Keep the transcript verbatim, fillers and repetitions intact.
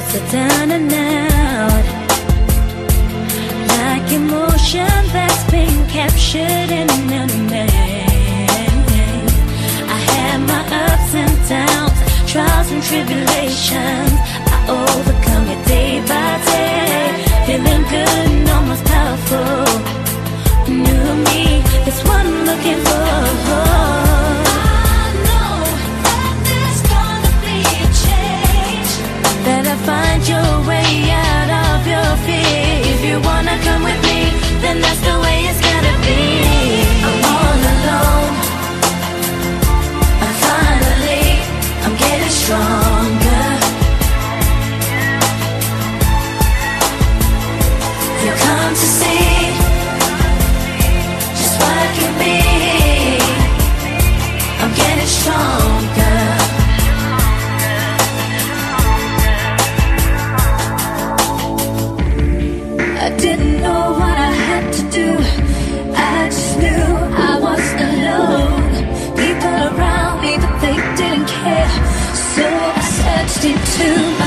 so down and out, like emotion that's been captured in a man. I had my ups and downs, trials and tribulations. I overcome it day by day, feeling good and almost powerful. New me, that's what I'm looking for. I know that there's gonna be a change, that I find your way out of your fear. If you wanna come with me, then that's the way it's gotta be. I'm all alone, and finally I'm getting stronger. You come to see just what I can be. I'm getting stronger. I didn't know what I had to do, I just knew I was alone. People around me, but they didn't care, so I searched into my